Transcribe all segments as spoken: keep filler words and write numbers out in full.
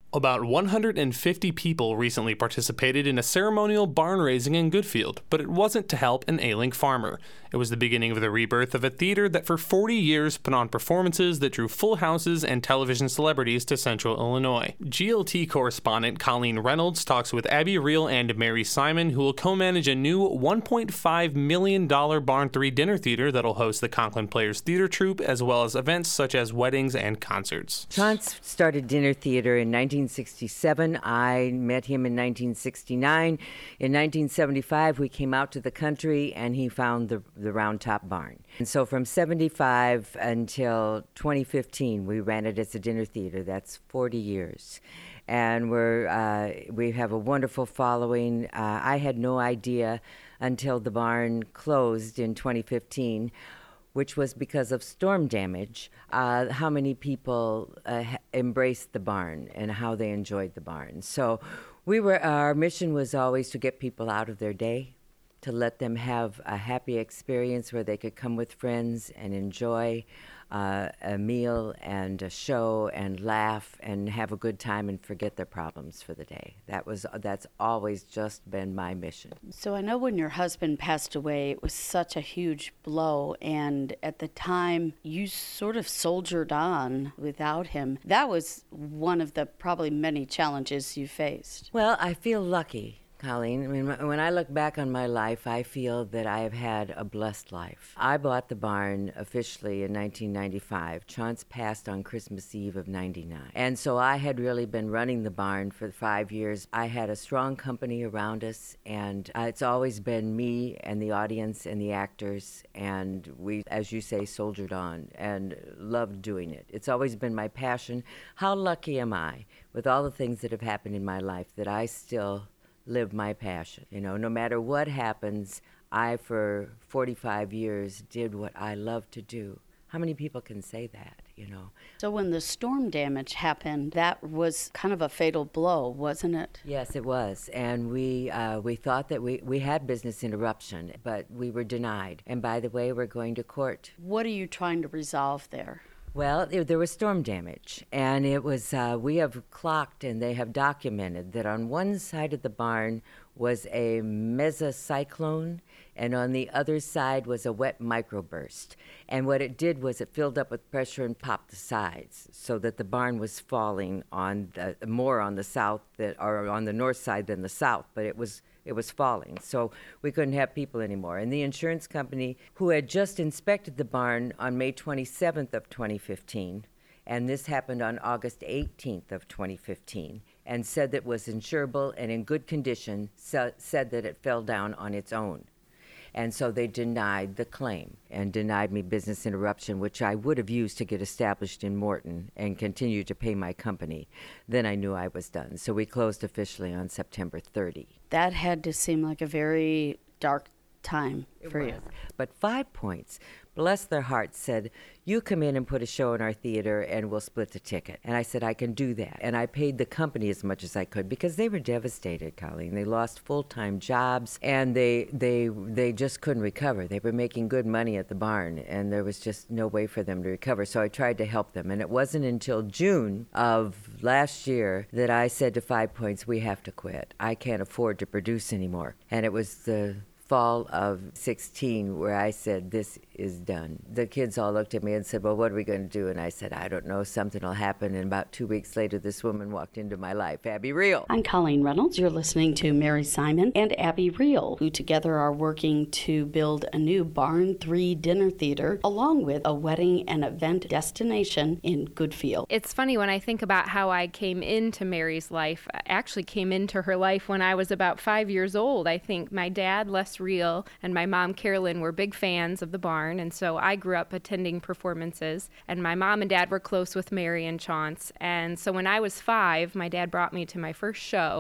About one hundred fifty people recently participated in a ceremonial barn raising in Goodfield, but it wasn't to help an ailing farmer. It was the beginning of the rebirth of a theater that for forty years put on performances that drew full houses and television celebrities to Central Illinois. G L T correspondent Colleen Reynolds talks with Abby Reel and Mary Simon, who will co-manage a new one point five million dollars Barn three dinner theater that'll host the Conklin Players Theater Troupe, as well as events such as weddings and concerts. Chauncey started dinner theater in nineteen sixty-seven. I met him in nineteen sixty-nine. In nineteen seventy-five, we came out to the country, and he found the, the Round Top Barn. And so from seventy-five until twenty fifteen, we ran it as a dinner theater. That's forty years. And we're, uh, we have a wonderful following. Uh, I had no idea until the barn closed in twenty fifteen, which was because of storm damage, uh, how many people uh, ha- embraced the barn and how they enjoyed the barn. So we were, our mission was always to get people out of their day, to let them have a happy experience where they could come with friends and enjoy uh, a meal and a show and laugh and have a good time and forget their problems for the day. That was that's always just been my mission. So I know when your husband passed away, it was such a huge blow, and at the time you sort of soldiered on without him. That was one of the probably many challenges you faced. Well, I feel lucky, Colleen. I mean, when I look back on my life, I feel that I have had a blessed life. I bought the barn officially in nineteen ninety-five. Chauncey passed on Christmas Eve of ninety-nine. And so I had really been running the barn for five years. I had a strong company around us, and uh, it's always been me and the audience and the actors, and we, as you say, soldiered on and loved doing it. It's always been my passion. How lucky am I with all the things that have happened in my life that I still live my passion. You know, no matter what happens, I, for forty-five years, did what I love to do. How many people can say that, you know? So when the storm damage happened, that was kind of a fatal blow, wasn't it? Yes, it was. And we uh, we thought that we, we had business interruption, but we were denied. And by the way, we're going to court. What are you trying to resolve there? Well, there, there was storm damage, and it was, uh, we have clocked and they have documented that on one side of the barn was a mesocyclone, and on the other side was a wet microburst. And what it did was it filled up with pressure and popped the sides, so that the barn was falling on the, more on the south that, or on the north side than the south, but it was It was falling, so we couldn't have people anymore. And the insurance company, who had just inspected the barn on May twenty-seventh of twenty fifteen, and this happened on August eighteenth of twenty fifteen, and said that it was insurable and in good condition, so, said that it fell down on its own. And so they denied the claim and denied me business interruption, which I would have used to get established in Morton and continue to pay my company. Then I knew I was done. So we closed officially on September thirtieth. That had to seem like a very dark time for you. But Five Points, bless their hearts, said, you come in and put a show in our theater and we'll split the ticket. And I said, I can do that. And I paid the company as much as I could because they were devastated, Colleen. They lost full-time jobs and they they they just couldn't recover. They were making good money at the barn and there was just no way for them to recover. So I tried to help them. And it wasn't until June of last year that I said to Five Points, we have to quit. I can't afford to produce anymore. And it was the fall of sixteen where I said, this is done. The kids all looked at me and said, well, what are we going to do? And I said, I don't know, something will happen. And about two weeks later, this woman walked into my life, Abby Reel. I'm Colleen Reynolds. You're listening to Mary Simon and Abby Reel, who together are working to build a new Barn three dinner theater, along with a wedding and event destination in Goodfield. It's funny when I think about how I came into Mary's life. I actually came into her life when I was about five years old. I think my dad, Les Reel, and my mom, Carolyn, were big fans of the barn, and so I grew up attending performances, and my mom and dad were close with Mary and Chauncey, and so when I was five, my dad brought me to my first show,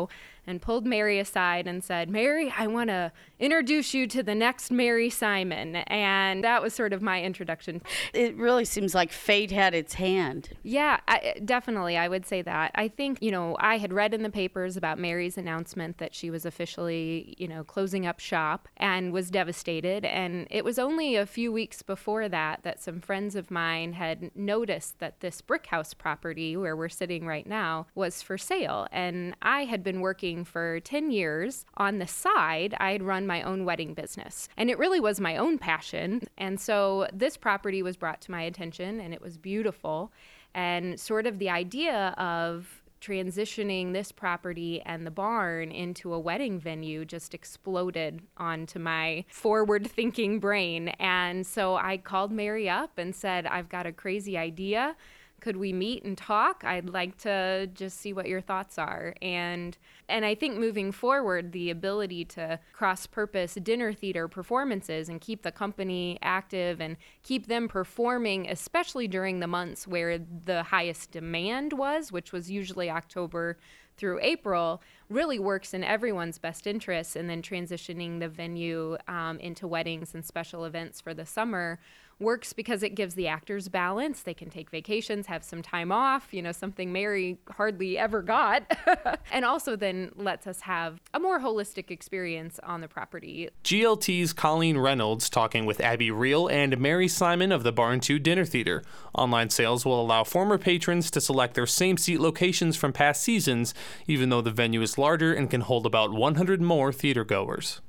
and pulled Mary aside and said, Mary, I want to introduce you to the next Mary Simon. And that was sort of my introduction. It really seems like fate had its hand. Yeah, I, definitely. I would say that. I think, you know, I had read in the papers about Mary's announcement that she was officially, you know, closing up shop and was devastated. And it was only a few weeks before that that some friends of mine had noticed that this brick house property where we're sitting right now was for sale. And I had been working for ten years on the side. I had run my own wedding business, and it really was my own passion. And so this property was brought to my attention, and it was beautiful. And sort of the idea of transitioning this property and the barn into a wedding venue just exploded onto my forward-thinking brain. And so I called Mary up and said, I've got a crazy idea. Could we meet and talk? I'd like to just see what your thoughts are. And and I think moving forward, the ability to cross-purpose dinner theater performances and keep the company active and keep them performing, especially during the months where the highest demand was, which was usually October through April, really works in everyone's best interest. And then transitioning the venue um, into weddings and special events for the summer works because it gives the actors balance. They can take vacations, have some time off, you know, something Mary hardly ever got. And also then lets us have a more holistic experience on the property. G L T's Colleen Reynolds talking with Abby Reel and Mary Simon of the Barn two Dinner Theater. Online sales will allow former patrons to select their same seat locations from past seasons, even though the venue is larger and can hold about one hundred more theater goers.